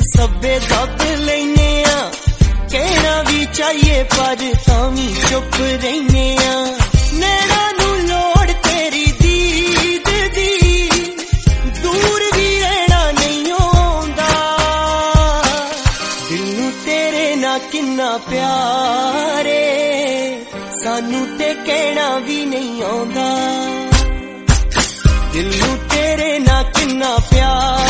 सब्बे दब लेने कहना भी चाहिए पर तावी चुप रहने नैना नू लोड़ तेरी दीद दी दूर भी रहना नहीं आंदा दिल नू तेरे ना किन्ना प्यारे सानू ते कहना भी नहीं आंदा दिल नू तेरे ना किन्ना प्यार